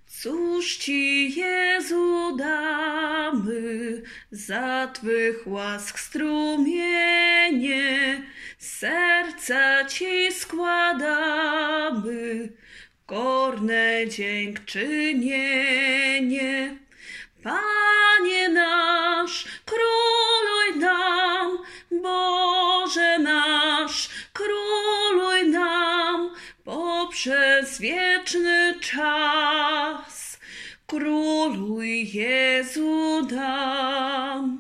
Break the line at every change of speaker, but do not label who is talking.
Cóż Ci, Jezu, damy za Twych łask strumienie? Serca Ci składamy, korne dziękczynienie. Panie nasz, króluj nam, Boże nasz, króluj nam poprzez wieczny czas. Króluj, Jezu, nam.